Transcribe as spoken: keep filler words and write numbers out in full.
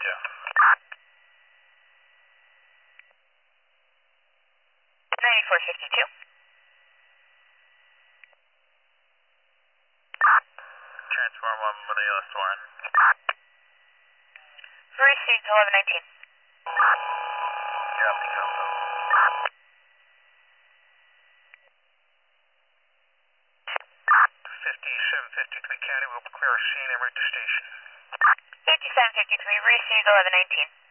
two. ninety-four fifty-two. Transform one Manila Swan. Received eleven nineteen. Copy, Combo. fifty-seven fifty-three County will clear a scene and route to station. fifty-seven fifty-three, received eleven nineteen.